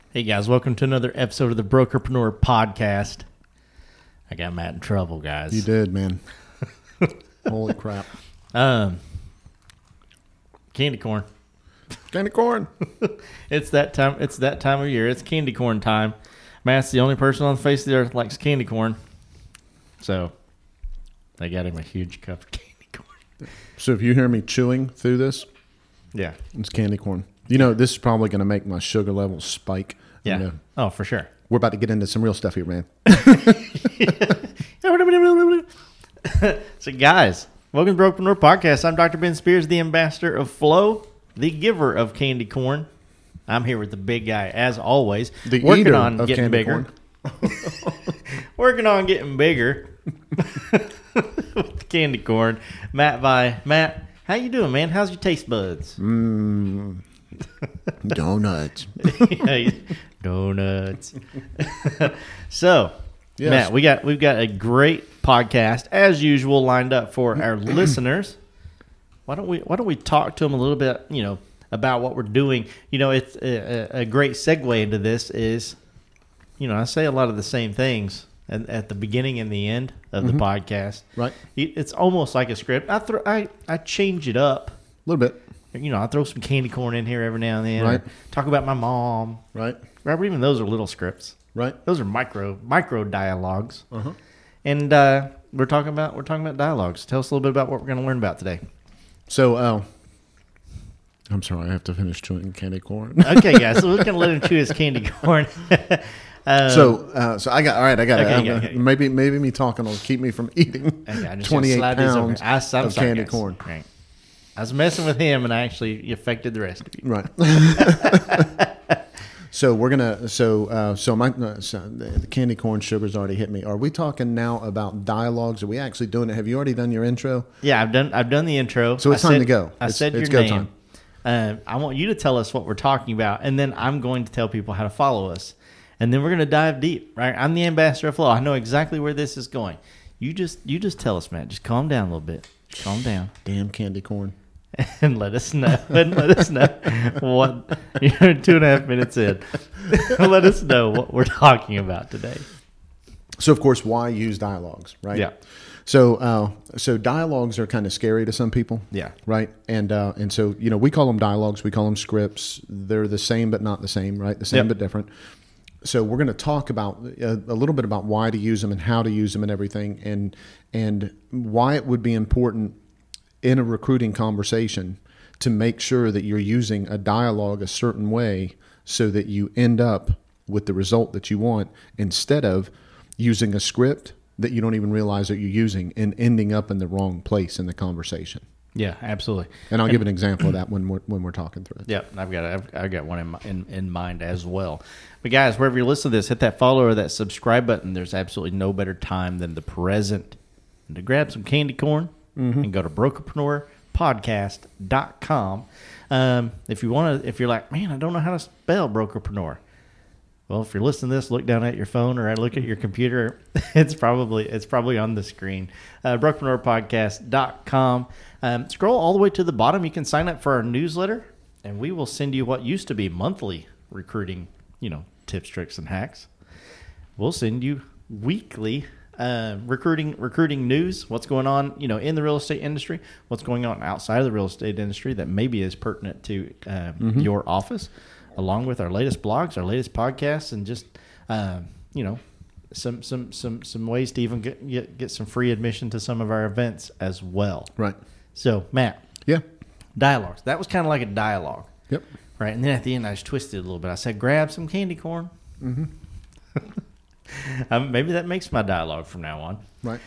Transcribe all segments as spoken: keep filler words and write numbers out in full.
Hey guys, welcome to another episode of the Brokerpreneur Podcast. I got Matt in trouble, guys. You did, man. Holy crap. Um, candy corn. Candy corn. It's that time. It's that time of year. It's candy corn time. Matt's the only person on the face of the earth that likes candy corn, so they got him a huge cup of candy corn. So if you hear me chewing through this, Yeah, it's candy corn. You know, this is probably going to make my sugar levels spike. yeah. You know, Oh, for sure. we're about to get into some real stuff here, man. So, guys, welcome to the Brokerpreneur Podcast. I'm Doctor Ben Spears, the ambassador of Flow, the giver of candy corn. I'm here with the big guy, as always, The working eater on of getting candy bigger. corn. Working on getting bigger with candy corn. Matt Vi. Matt, how you doing, man? How's your taste buds? Mmm. Donuts. Hey, donuts. So, Yes. Matt, we got we've got a great podcast as usual lined up for our listeners. Why don't we Why don't we talk to them a little bit? You know, about what we're doing. You know, it's a, a great segue into this is, you know, I say a lot of the same things at, at the beginning and the end of the podcast. Right. It's almost like a script. I throw I I change it up. A little bit. You know, I throw some candy corn in here every now and then. Right. Or talk about my mom. Right. Robert, even those are little scripts. Right. Those are micro micro dialogues. Uh-huh. And uh, we're talking about we're talking about dialogues. Tell us a little bit about what we're going to learn about today. So, uh, I'm sorry, I have to finish chewing candy corn. Okay, guys, so we're going to let him chew his candy corn. um, So, uh, so I got all right. I got Okay, it. okay, I'm- okay. Maybe, maybe me talking will keep me from eating okay, I just twenty-eight slide these over. pounds I, I'm sorry, of candy guys. corn. Right. I was messing with him, and I actually affected the rest of you. Right. So we're gonna. So uh, so my uh, so the candy corn sugar's already hit me. Are we talking now about dialogues? Are we actually doing it? Have you already done your intro? Yeah, I've done I've done the intro. So it's I time said, to go. I It's- said it's your go name. Uh, I want you to tell us what we're talking about, and then I'm going to tell people how to follow us, and then we're going to dive deep. Right? I'm the ambassador of Flow. I know exactly where this is going. You just you just tell us, Matt. Just calm down a little bit. Calm down. Damn candy corn. And let us know. And let us know what you're two and a half minutes in. Let us know what we're talking about today. So of course, why use dialogues, right? Yeah. So uh, so dialogues are kind of scary to some people. Yeah. Right. And uh, and so you know we call them dialogues. We call them scripts. They're the same but not the same, right? The same Yep. but different. So we're going to talk about a, a little bit about why to use them and how to use them and everything, and and why it would be important in a recruiting conversation to make sure that you're using a dialogue a certain way so that you end up with the result that you want instead of using a script that you don't even realize that you're using and ending up in the wrong place in the conversation. Yeah, absolutely. And I'll give an example of that when we're when we're talking through it. Yeah, I've got I've, I've got one in, my, in in mind as well. But guys, wherever you listen to this, hit that follow or that subscribe button. There's absolutely no better time than the present and to grab some candy corn and go to brokerpreneur podcast dot com. Um, if you want to, if you're like, man, I don't know how to spell brokerpreneur. Well, if you're listening to this, look down at your phone or look at your computer. It's probably it's probably on the screen. Uh, brokerpreneur podcast dot com. Um, scroll all the way to the bottom. You can sign up for our newsletter, and we will send you what used to be monthly recruiting, you know, tips, tricks, and hacks. We'll send you weekly uh, recruiting recruiting news. What's going on, you know, in the real estate industry? What's going on outside of the real estate industry that maybe is pertinent to um, Mm-hmm. your office, along with our latest blogs, our latest podcasts, and just uh, you know, some some some some ways to even get, get get some free admission to some of our events as well. Right. So, Matt, Yeah. dialogues. That was kind of like a dialogue, Yep. right? And then at the end, I just twisted it a little bit. I said, "Grab some candy corn." Mm-hmm. um, maybe that makes my dialogue from now on. Right.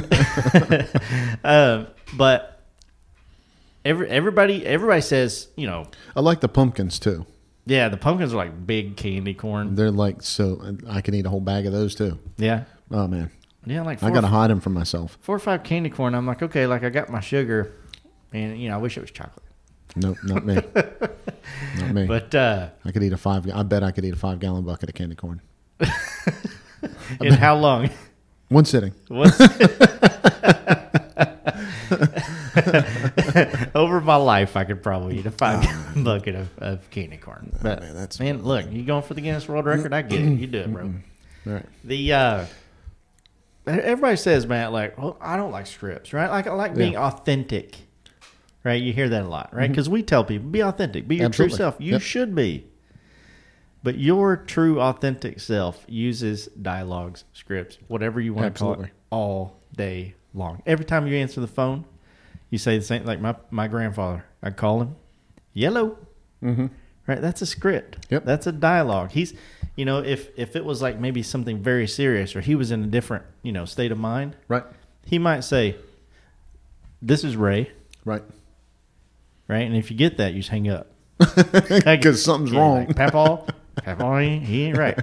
um, but every everybody everybody says, you know, I like the pumpkins too. yeah, the pumpkins are like big candy corn. They're like so. I can eat a whole bag of those too. Yeah, Oh man, yeah, like I four, got to hide them from myself. four or five candy corn. I'm like, okay, like I got my sugar, and you know, I wish it was chocolate. Nope, not me. Not me. But uh, I could eat a five. I bet I could eat a five gallon bucket of candy corn. in how long? One sitting. What's over my life, I could probably eat a five gallon bucket of, of candy corn. But, oh, man, that's man, look, you going for the Guinness World Record? I get it. You do it, bro. All right. The, uh, everybody says, man, like, well, I don't like scripts, right? Like, I like being Yeah. authentic, right? You hear that a lot, right? Because mm-hmm. we tell people, be authentic, be your Absolutely. true self. You Yep. should be. But your true, authentic self uses dialogues, scripts, whatever you want Absolutely. to call it, all day long. Every time you answer the phone, you say the same. Like my, my grandfather, I'd call him, yellow. Mm-hmm. Right? That's a script. Yep. That's a dialogue. He's, you know, if, if it was like maybe something very serious or he was in a different, you know, state of mind, Right. he might say, this is Ray. Right. Right? And if you get that, you just hang up. Because something's Yeah, wrong. Like, Papaw, Papaw, he, he ain't right.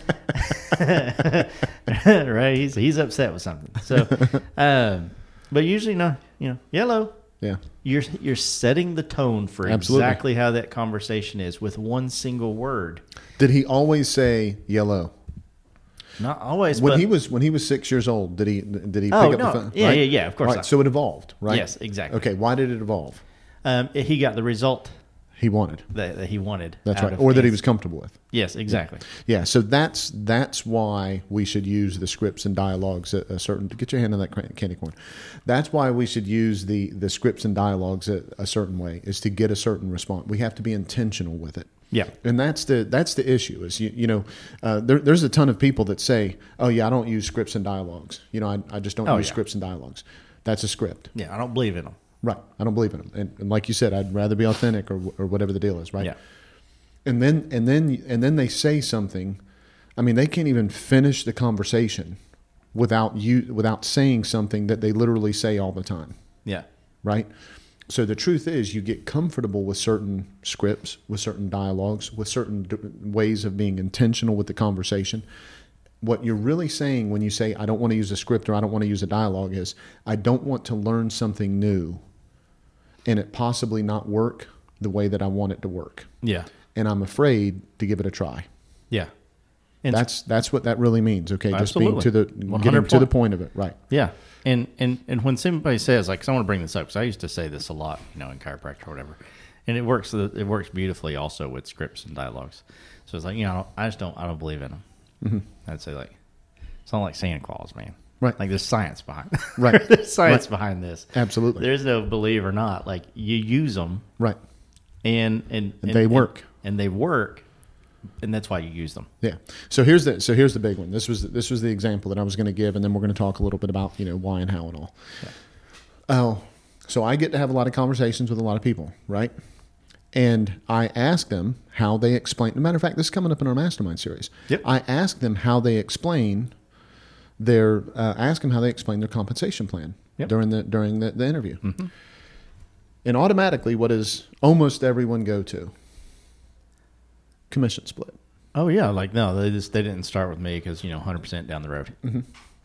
Right? He's he's upset with something. So, um, but usually, no, you know, yellow. Yeah. You're you're setting the tone for Absolutely. exactly how that conversation is with one single word. Did he always say yellow? Not always. When but, he was when he was six years old, did he did he pick Oh, up no. the phone? Yeah, Right? yeah, yeah, of course Right. not. So it evolved, right? Yes, exactly. Okay. Why did it evolve? um, he got the result He wanted. that, that he wanted. That's out right. of Or that he ans- was comfortable with. Yes, exactly. Yeah, so that's that's why we should use the scripts and dialogues at a certain. Get your hand on that cran- candy corn. That's why we should use the the scripts and dialogues at a certain way, is to get a certain response. We have to be intentional with it. Yeah. And that's the that's the issue. Is you you know uh, there, there's a ton of people that say, oh yeah, I don't use scripts and dialogues. You know, I I just don't Oh, use yeah. scripts and dialogues. That's a script. Yeah, I don't believe in them. Right. I don't believe in them. And, and like you said, I'd rather be authentic or or whatever the deal is. Right. Yeah. And then and then and then they say something. I mean, they can't even finish the conversation without you without saying something that they literally say all the time, Yeah. right? So the truth is, you get comfortable with certain scripts, with certain dialogues, with certain d- ways of being intentional with the conversation. What you're really saying when you say, I don't want to use a script or I don't want to use a dialogue is, I don't want to learn something new and it possibly not work the way that I want it to work. Yeah. And I'm afraid to give it a try. Yeah. And That's that's what that really means. Okay, just Absolutely. being to the one getting hundred to the point. point of it, right? Yeah, and and and when somebody says, like, 'cause I want to bring this up because I used to say this a lot, you know, in chiropractic or whatever, and it works. It works beautifully also with scripts and dialogues. So it's like, you know, I, don't, I just don't, I don't believe in them. Mm-hmm. I'd say like, it's not like Santa Claus, man. Right. Like there's science behind. Right. There's science Right. behind this. Absolutely. There's no believe or not. Like you use them, Right. and and, And they work. and, and they work, and that's why you use them. Yeah. So here's the so here's the big one. This was this was the example that I was going to give, and then we're going to talk a little bit about you know why and how and all. Oh, so I get to have a lot of conversations with a lot of people, right? And I ask them how they explain. As a matter of fact, this is coming up in our mastermind series. Yep. I ask them how they explain their uh, ask them how they explain their compensation plan Yep. during the during the, the interview. Mm-hmm. And automatically, what does almost everyone go to? Commission split. Oh yeah, like no, they just they didn't start with me because you know one hundred percent down the road. Mm-hmm.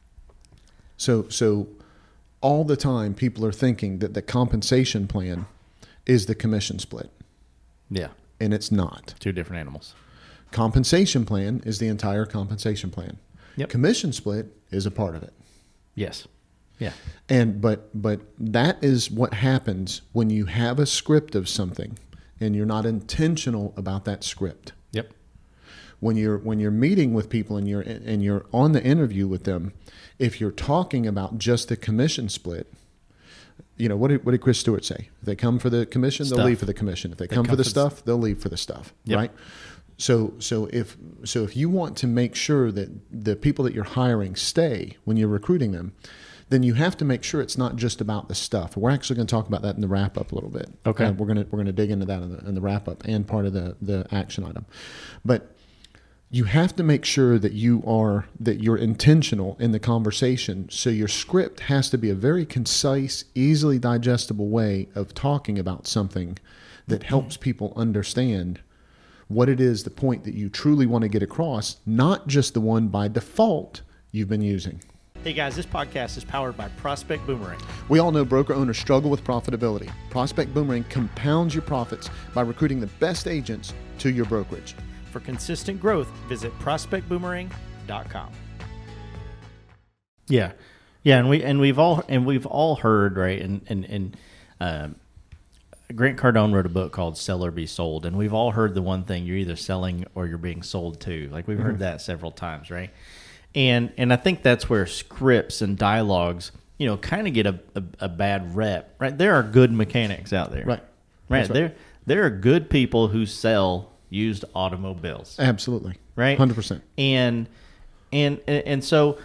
So so all the time people are thinking that the compensation plan is the commission split, Yeah, and it's not. two different animals. Compensation plan is the entire compensation plan. Yep. Commission split is a part of it. Yes. Yeah. And but but that is what happens when you have a script of something and you're not intentional about that script. Yep. When you're when you're meeting with people and you're and you're on the interview with them, if you're talking about just the commission split, you know what did what did Chris Stewart say? If they come for the commission, Stuff. they'll leave for the commission. If they, come, for the stuff, they'll leave for the stuff. Yep. Right? So so if so if you want to make sure that the people that you're hiring stay when you're recruiting them, then you have to make sure it's not just about the stuff. We're actually going to talk about that in the wrap up a little bit. Okay. Uh, we're going to we're going to dig into that in the, in the wrap up and part of the the action item, but you have to make sure that you are that you're intentional in the conversation. So your script has to be a very concise, easily digestible way of talking about something that helps people understand what it is, the point that you truly want to get across, not just the one by default you've been using. Hey guys, this podcast is powered by Prospect Boomerang. We all know broker owners struggle with profitability. Prospect Boomerang compounds your profits by recruiting the best agents to your brokerage. For consistent growth, visit prospect boomerang dot com. Yeah, yeah, and we and we've all and we've all heard, right, and and and um, Grant Cardone wrote a book called Sell or Be Sold, and we've all heard the one thing: you're either selling or you're being sold to. Like we've mm-hmm. heard that several times, right? And and I think that's where scripts and dialogues, you know, kind of get a, a, a bad rep, right? There are good mechanics out there, right? Right. right. There there are good people who sell used automobiles, absolutely, right, hundred percent. And and and so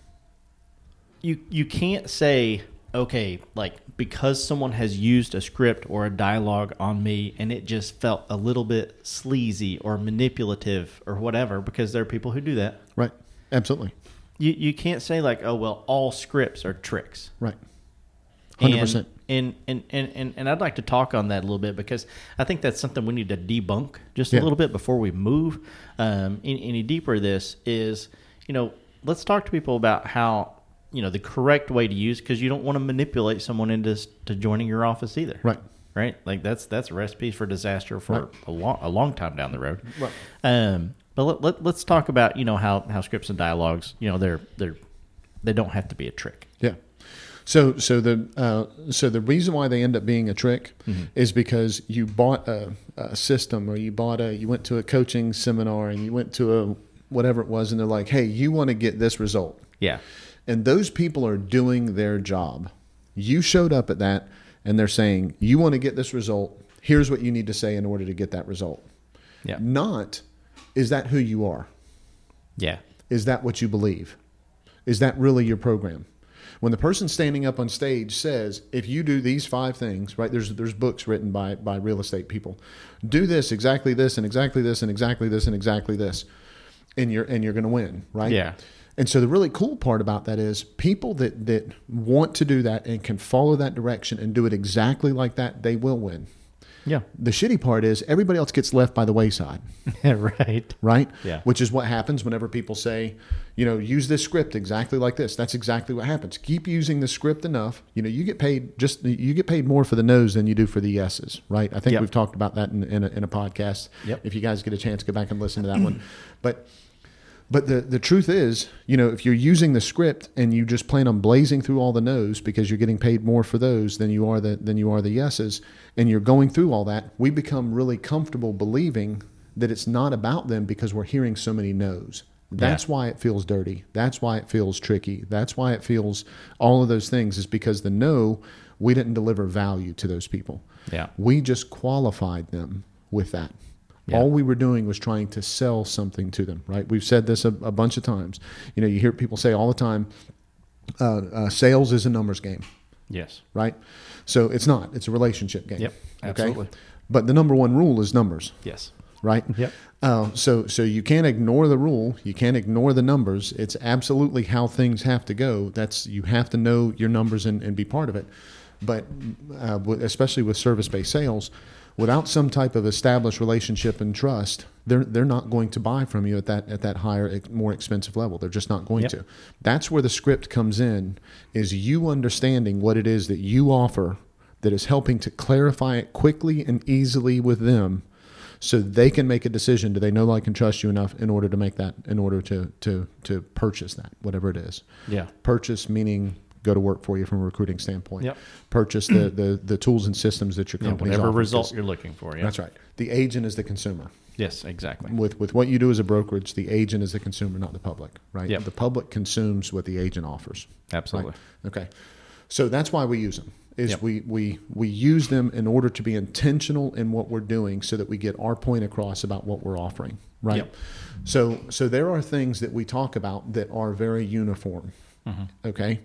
you you can't say, okay, like because someone has used a script or a dialogue on me and it just felt a little bit sleazy or manipulative or whatever, because there are people who do that. Right. Absolutely. You you can't say like, oh, well, all scripts are tricks. Right. one hundred percent. And, and, and, and, and I'd like to talk on that a little bit, because I think that's something we need to debunk just yeah. a little bit before we move um, any, any deeper. This is, you know, let's talk to people about how, you know, the correct way to use, because you don't want to manipulate someone into to joining your office either. Right. Right. Like that's that's a recipe for disaster for right. a long a long time down the road. Right. Um, but let, let, let's talk about, you know, how, how scripts and dialogues, you know, they're they're they don't have to be a trick. Yeah. So so the uh, so the reason why they end up being a trick mm-hmm. is because you bought a, a system, or you bought a you went to a coaching seminar and you went to a whatever it was, and they're like, hey, you want to get this result. Yeah. And those people are doing their job. You showed up at that, and they're saying, you want to get this result. Here's what you need to say in order to get that result. Yeah. Not, is that who you are? Yeah. Is that what you believe? Is that really your program? When the person standing up on stage says, if you do these five things, right, there's there's books written by, by real estate people. Do this, exactly this, and exactly this, and exactly this, and exactly this, and you're and you're going to win, right? Yeah. And so the really cool part about that is people that, that want to do that and can follow that direction and do it exactly like that, they will win. Yeah. The shitty part is everybody else gets left by the wayside. Right. Right? Yeah. Which is what happens whenever people say, you know, use this script exactly like this. That's exactly what happens. Keep using the script enough. You know, you get paid just you get paid more for the no's than you do for the yeses, right? I think yep. we've talked about that in, in, a, in a podcast. Yep. If you guys get a chance, go back and listen to that one. But But the, the truth is, you know, if you're using the script and you just plan on blazing through all the no's because you're getting paid more for those than you are the than you are the yeses, and you're going through all that, we become really comfortable believing that it's not about them because we're hearing so many no's. That's yeah. why it feels dirty. That's why it feels tricky. That's why it feels all of those things, is because the no, we didn't deliver value to those people. Yeah. We just qualified them with that. Yeah. All we were doing was trying to sell something to them, right? We've said this a, a bunch of times. You know, you hear people say all the time, uh, uh, sales is a numbers game. Yes. Right? So it's not. It's a relationship game. Yep, absolutely. Okay? But the number one rule is numbers. Yes. Right? Yep. Uh, so so you can't ignore the rule. You can't ignore the numbers. It's absolutely how things have to go. That's you have to know your numbers and, and be part of it. But uh, especially with service-based sales, without some type of established relationship and trust, they're they're not going to buy from you at that at that higher, more expensive level. They're just not going yep. to. That's where the script comes in, is you understanding what it is that you offer that is helping to clarify it quickly and easily with them, so they can make a decision. Do they know, like, and trust you enough in order to make that, in order to to to purchase that, whatever it is. Yeah. Purchase meaning go to work for you from a recruiting standpoint. Yep. Purchase the, the, the tools and systems that your company yeah, whatever offers. result you're looking for. Yeah. That's right. The agent is the consumer. Yes, exactly. With with what you do as a brokerage, the agent is the consumer, not the public, right? Yep. The public consumes what the agent offers. Absolutely. Right? Okay. So that's why we use them. Is yep. we, we we use them in order to be intentional in what we're doing, so that we get our point across about what we're offering, right? Yep. So so there are things that we talk about that are very uniform. Mm-hmm. Okay.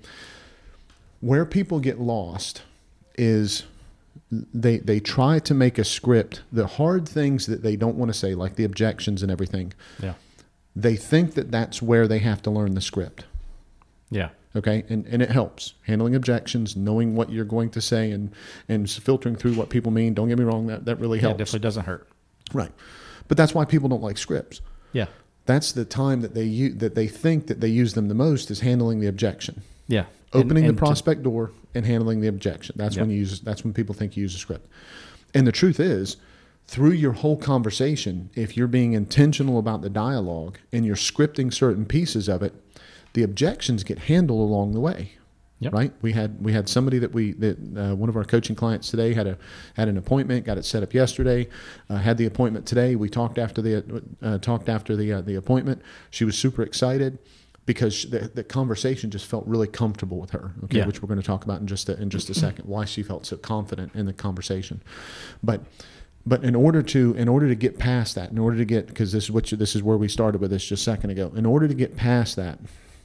Where people get lost is they they try to make a script, the hard things that they don't want to say, like the objections and everything. Yeah. They think that that's where they have to learn the script. Yeah. Okay. And and it helps. Handling objections, knowing what you're going to say, and, and filtering through what people mean. Don't get me wrong. That, that really helps. Yeah, it definitely doesn't hurt. Right. But that's why people don't like scripts. Yeah. That's the time that they use, that they think that they use them the most, is handling the objection. Yeah. Opening and, and the prospect to, door and handling the objection. That's yep. when you use. That's when people think you use a script. And the truth is, through your whole conversation, if you're being intentional about the dialogue and you're scripting certain pieces of it, the objections get handled along the way. Yep. right? We had we had somebody that we that uh, one of our coaching clients today had a had an appointment, got it set up yesterday, uh, had the appointment today. We talked after the uh, talked after the uh, the appointment. She was super excited because the, the conversation just felt really comfortable with her. Okay, Yeah. which we're going to talk about in just a, in just a second. Why she felt so confident in the conversation, but. But in order to in order to get past that, in order to get because this is what you, this is where we started with this just a second ago. In order to get past that,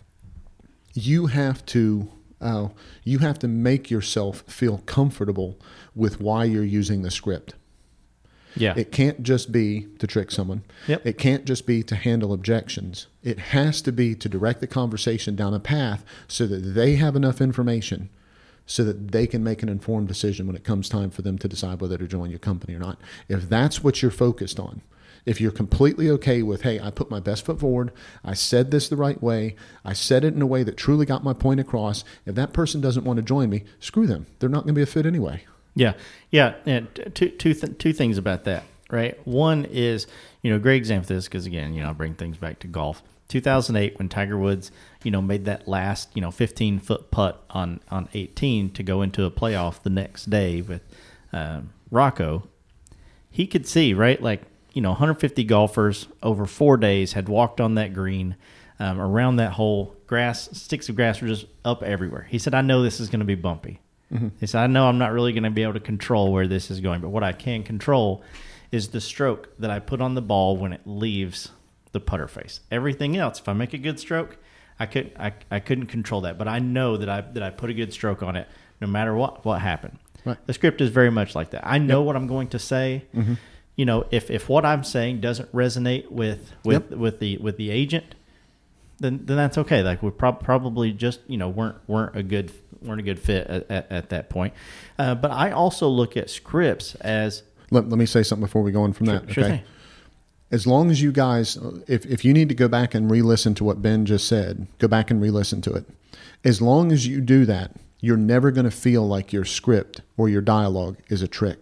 you have to uh, you have to make yourself feel comfortable with why you're using the script. Yeah. It can't just be to trick someone. Yep. It can't just be to handle objections. It has to be to direct the conversation down a path so that they have enough information so that they can make an informed decision when it comes time for them to decide whether to join your company or not. If that's what you're focused on, if you're completely okay with, hey, I put my best foot forward, I said this the right way, I said it in a way that truly got my point across, if that person doesn't want to join me, screw them. They're not going to be a fit anyway. Yeah, yeah. And two, two, th- two things about that, right? One is, you know, a great example of this, because again, you know, I bring things back to golf. two thousand eight, when Tiger Woods, you know, made that last, you know, fifteen foot putt on, on eighteen to go into a playoff the next day with um, Rocco, he could see, right, like, you know, one hundred fifty golfers over four days had walked on that green um, around that hole. Grass, sticks of grass were just up everywhere. He said, I know this is going to be bumpy. Mm-hmm. He said, I know I'm not really going to be able to control where this is going, but what I can control is the stroke that I put on the ball when it leaves the putter face. Everything else, if I make a good stroke, I could I, I couldn't control that, but I know that I that I put a good stroke on it no matter what what happened. Right. The script is very much like that. I know yep. what I'm going to say. Mm-hmm. You know, if, if what I'm saying doesn't resonate with with, yep. with the with the agent, then then that's okay. Like we prob- probably just you know weren't weren't a good weren't a good fit at, at, at that point. Uh, but I also look at scripts as let, let me say something before we go on from sure, that. Sure okay. thing. As long as you guys, if, if you need to go back and re-listen to what Ben just said, go back and re-listen to it. As long as you do that, you're never going to feel like your script or your dialogue is a trick.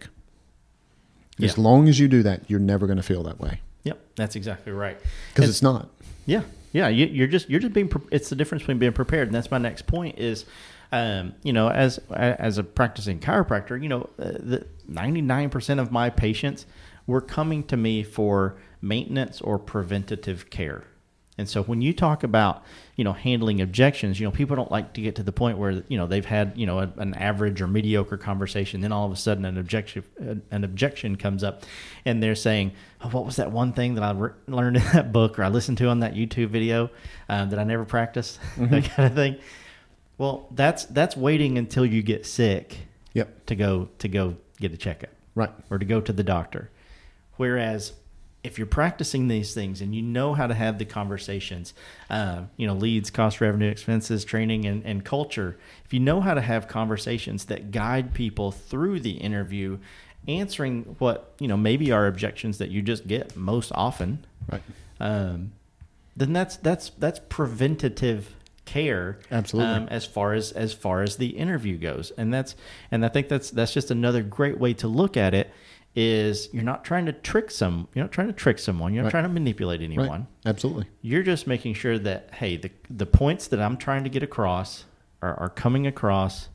Yeah. As long as you do that, you're never going to feel that way. Yep, that's exactly right. Because it's not. Yeah, yeah. You, you're just you're just being. It's the difference between being prepared, and that's my next point. Is um, you know, as as a practicing chiropractor, you know, uh, the ninety-nine percent of my patients were coming to me for maintenance or preventative care. And so when you talk about, you know, handling objections, you know, people don't like to get to the point where, you know, they've had, you know, a, an average or mediocre conversation. Then all of a sudden an objection, an objection comes up and they're saying, oh, what was that one thing that I re- learned in that book or I listened to on that YouTube video um, that I never practiced, mm-hmm. that kind of thing. Well, that's, that's waiting until you get sick yep. to go, to go get a checkup. Right. Or to go to the doctor. Whereas if you're practicing these things and you know how to have the conversations, uh, you know, leads, cost, revenue, expenses, training, and, and culture, if you know how to have conversations that guide people through the interview, answering what, you know, maybe are objections that you just get most often, right? Um, then that's that's that's preventative care. Absolutely. Um, as far as as far as the interview goes, and that's and I think that's that's just another great way to look at it. Is you're not trying to trick some, you're not trying to trick someone, you're not right. trying to manipulate anyone. Right. Absolutely. You're just making sure that, hey, the the points that I'm trying to get across are, are coming across,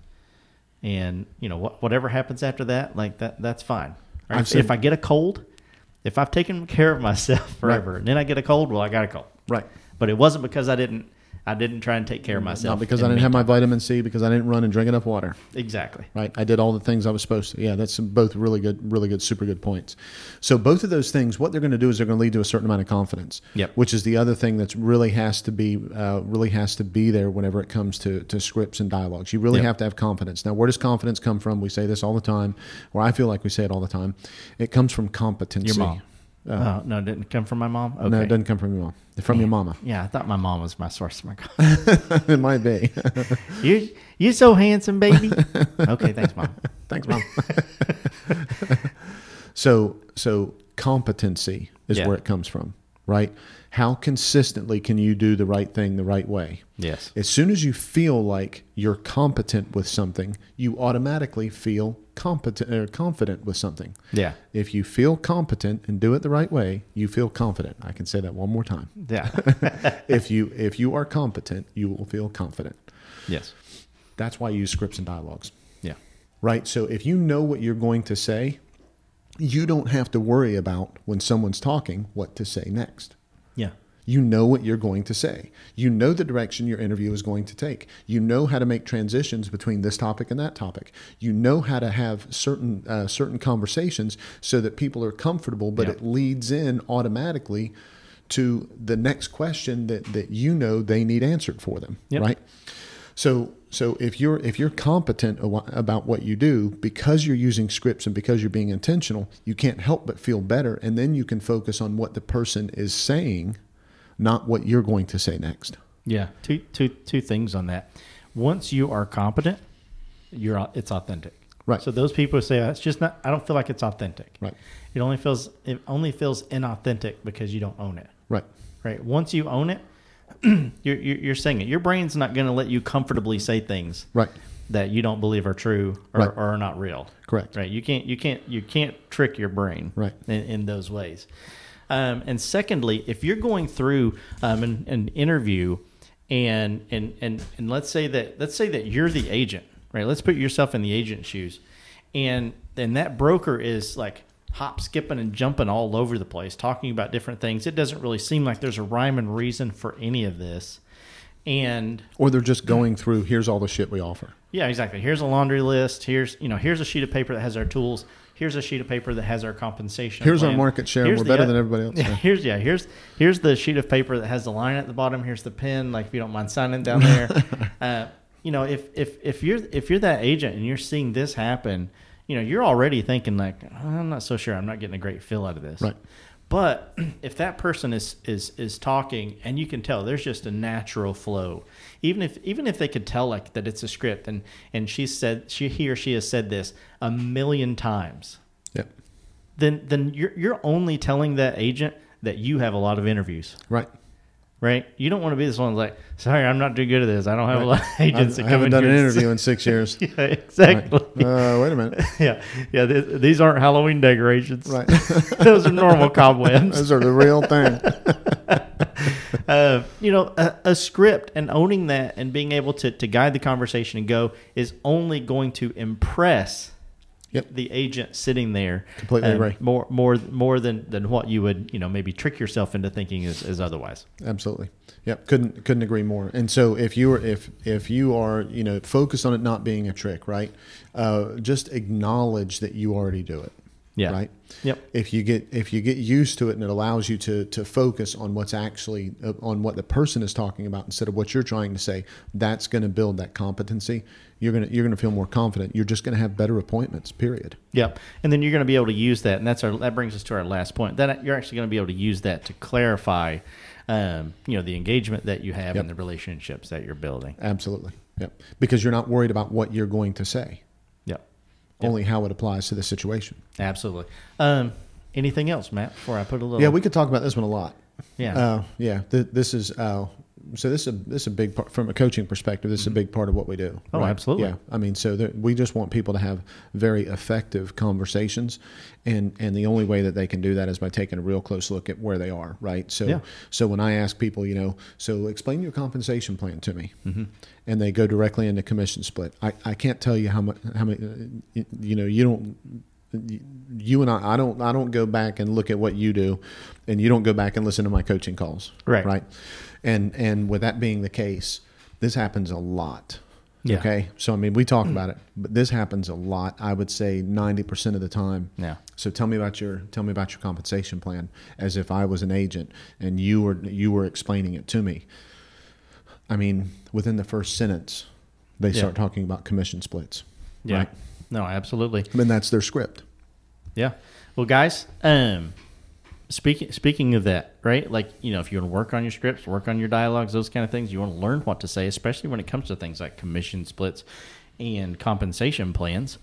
and you know what, whatever happens after that, like that, that's fine. Right? If, said, if I get a cold, if I've taken care of myself forever, right. and then I get a cold, well, I got a cold. Right. But it wasn't because I didn't. I didn't try and take care of myself. Not because I didn't have my vitamin C, because I didn't run and drink enough water. Exactly. Right. I did all the things I was supposed to. Yeah, that's both really good, really good, super good points. So both of those things, what they're going to do is they're going to lead to a certain amount of confidence. Yep. Which is the other thing that's really has to be, uh, really has to be there whenever it comes to, to scripts and dialogues. You really yep. have to have confidence. Now, where does confidence come from? We say this all the time, or I feel like we say it all the time. It comes from competency. Your mom. Uh, oh, no, it didn't come from my mom? Okay. No, it doesn't come from your mom. From your mama. Yeah, I thought my mom was my source of my confidence. It might be. you you so handsome, baby. Okay, thanks, Mom. Thanks, Mom. so so competency is yeah. where it comes from, right? How consistently can you do the right thing the right way? Yes. As soon as you feel like you're competent with something, you automatically feel competent or confident with something. Yeah. If you feel competent and do it the right way, you feel confident. I can say that one more time. Yeah. if you if you are competent, you will feel confident. Yes. That's why you use scripts and dialogues. Yeah. Right? So if you know what you're going to say, you don't have to worry about when someone's talking what to say next. Yeah. You know what you're going to say. You know the direction your interview is going to take. You know how to make transitions between this topic and that topic. You know how to have certain uh, certain conversations so that people are comfortable, but Yep. it leads in automatically to the next question that, that you know they need answered for them, Yep. right? So so if you're if you're competent about what you do, because you're using scripts and because you're being intentional, you can't help but feel better, and then you can focus on what the person is saying, not what you're going to say next. Yeah. Two, two, two things on that. Once you are competent, you're it's authentic. Right. So those people who say it's just not, I don't feel like it's authentic. Right. It only feels it only feels inauthentic because you don't own it. Right. Right. Once you own it, you're, you're you're saying it. Your brain's not going to let you comfortably say things Right. that you don't believe are true or, Right. or are not real. Correct. Right. You can't you can't you can't trick your brain. Right. In, in those ways. Um, and secondly, if you're going through um, an, an interview, and and and and let's say that let's say that you're the agent, right? Let's put yourself in the agent's shoes, and then that broker is like hop, skipping, and jumping all over the place, talking about different things. It doesn't really seem like there's a rhyme and reason for any of this, and Or they're just going through, here's all the shit we offer. yeah, exactly. Here's a laundry list. Here's you know here's a sheet of paper that has our tools. Here's a sheet of paper that has our compensation. Here's plan. our market share. Here's We're the better oth- than everybody else. Yeah, Yeah. here's yeah. Here's here's the sheet of paper that has the line at the bottom. Here's the pen. Like if you don't mind signing down there. uh, you know, if if if you're if you're that agent and you're seeing this happen, you know, you're already thinking like, I'm not so sure. I'm not getting a great feel out of this. Right. But if that person is, is is talking and you can tell there's just a natural flow, even if even if they could tell like that it's a script and and she said she he or she has said this a million times, Yep. then then you're you're only telling that agent that you have a lot of interviews, Right. right? You don't want to be this one like, sorry, I'm not too good at this. I don't have Right. a lot of agents I, that I come haven't in done here an and interview in six years. say- yeah, exactly. Right. Uh, wait a minute. Yeah, yeah. Th- these aren't Halloween decorations. Right. Those are normal cobwebs. Those are the real thing. Uh, you know, a, a script and owning that and being able to, to guide the conversation and go is only going to impress Yep. the agent sitting there. Completely um, agree. More more more than, than what you would, you know, maybe trick yourself into thinking is, is otherwise. Absolutely. Yep. Couldn't couldn't agree more. And so if you are if if you are you know focused on it not being a trick, right? Uh, just acknowledge that you already do it. Yeah. Right. Yep. If you get if you get used to it and it allows you to to focus on what's actually uh, on what the person is talking about instead of what you're trying to say, that's going to build that competency. You're gonna you're gonna feel more confident. You're just going to have better appointments. Period. Yep. And then you're going to be able to use that, and that's our that brings us to our last point. That you're actually going to be able to use that to clarify, um, you know, the engagement that you have Yep. and the relationships that you're building. Absolutely. Yep. Because you're not worried about what you're going to say, Yep. Yep. only how it applies to the situation. Absolutely. Um, anything else, Matt? Before I put a little. Yeah, we could talk about this one a lot. Yeah. Uh, yeah. Th- this is uh, so this is a, this is a big part from a coaching perspective. This is a big part of what we do. Oh, absolutely. Yeah. I mean, so there, we just want people to have very effective conversations, and and the only way that they can do that is by taking a real close look at where they are. Right. So Yeah. so when I ask people, you know, so explain your compensation plan to me, Mm-hmm. and they go directly into commission split. I, I can't tell you how much how many uh, you know you don't. You and I, I don't, I don't go back and look at what you do, and you don't go back and listen to my coaching calls, Right. Right, and and with that being the case, this happens a lot. Yeah. Okay, so I mean, we talk about it, but this happens a lot. I would say ninety percent of the time. Yeah. So tell me about your tell me about your compensation plan, as if I was an agent and you were you were explaining it to me. I mean, within the first sentence, they Yeah. start talking about commission splits. Yeah. Right? No, absolutely. I mean, that's their script. Yeah. Well, guys, um, speaking speaking of that, right? Like, you know, if you want to work on your scripts, work on your dialogues, those kind of things, you want to learn what to say, especially when it comes to things like commission splits and compensation plans,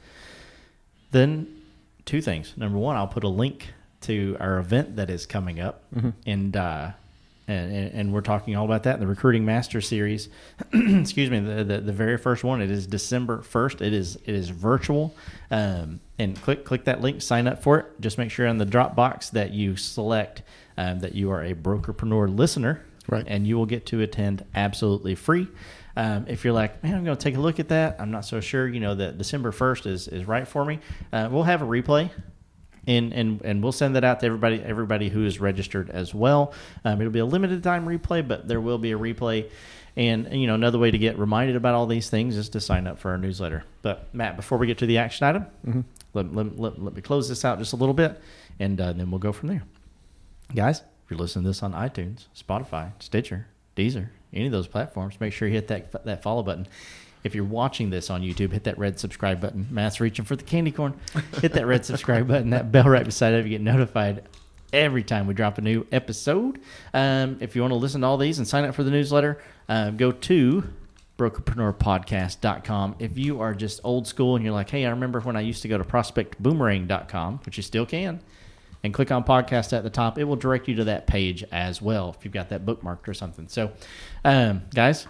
then two things. Number one, I'll put a link to our event that is coming up, Mm-hmm. and uh, and and we're talking all about that in the Recruiting Master Series. Excuse me, the, the the very first one. It is December first. It is it is virtual, um, and click click that link, sign up for it. Just make sure on the drop box that you select um, that you are a Brokerpreneur listener, Right. and you will get to attend absolutely free. Um, if you're like, man, I'm going to take a look at that. I'm not so sure, you know, that December first is, is right for me. Uh, we'll have a replay. And, and and we'll send that out to everybody everybody who is registered as well. Um, it'll be a limited time replay, but there will be a replay. And, you know, another way to get reminded about all these things is to sign up for our newsletter. But, Matt, before we get to the action item, mm-hmm. let, let, let, let me close this out just a little bit, and uh, then we'll go from there. Guys, if you're listening to this on iTunes, Spotify, Stitcher, Deezer, any of those platforms, make sure you hit that that follow button. If you're watching this on YouTube, hit that red subscribe button. Matt's reaching for the candy corn. Hit that red subscribe button, that bell right beside it. You get notified every time we drop a new episode. Um, if you want to listen to all these and sign up for the newsletter, uh, go to brokerpreneur podcast dot com. If you are just old school and you're like, hey, I remember when I used to go to prospect boomerang dot com, which you still can, and click on podcast at the top, it will direct you to that page as well if you've got that bookmarked or something. So, um, guys,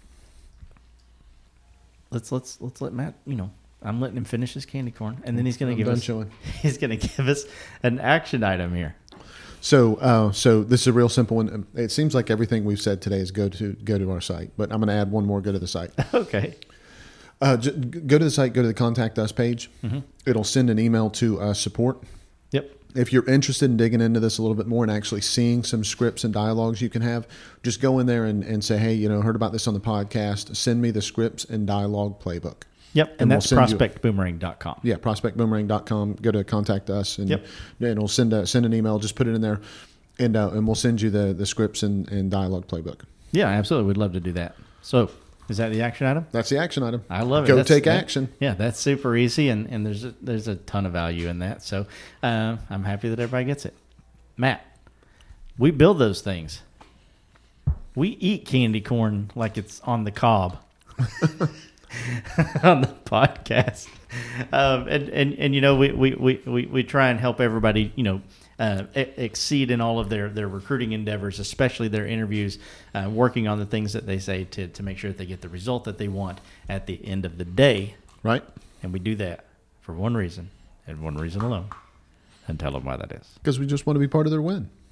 let's let's let's let Matt, you know, I'm letting him finish his candy corn, and then he's going to give us chilling. he's going to give us an action item here. So, uh, so this is a real simple one. It seems like everything we've said today is go to go to our site, but I'm going to add one more. Go to the site. Okay. Uh, j- go to the site. Go to the Contact Us page. Mm-hmm. It'll send an email to uh, support. Yep. If you're interested in digging into this a little bit more and actually seeing some scripts and dialogues you can have, just go in there and, and say, hey, you know, heard about this on the podcast. Send me the scripts and dialogue playbook. Yep, and, and that's we'll prospect boomerang dot com. Yeah, prospect boomerang dot com. Go to Contact Us, and, yep. and it'll send a, send an email. Just put it in there, and uh, and we'll send you the, the scripts and, and dialogue playbook. Yeah, absolutely. We'd love to do that. So is that the action item? That's the action item. I love it. Go that's, take that, action. Yeah, that's super easy, and, and there's a, there's a ton of value in that. So uh, I'm happy that everybody gets it. Matt, we build those things. We eat candy corn like it's on the cob on the podcast. Um, and, and, and, you know, we, we, we, we, we try and help everybody, you know, Uh, exceed in all of their, their recruiting endeavors, especially their interviews, uh, working on the things that they say to, to make sure that they get the result that they want at the end of the day. Right. And we do that for one reason and one reason alone. And tell them why that is. Because we just want to be part of their win.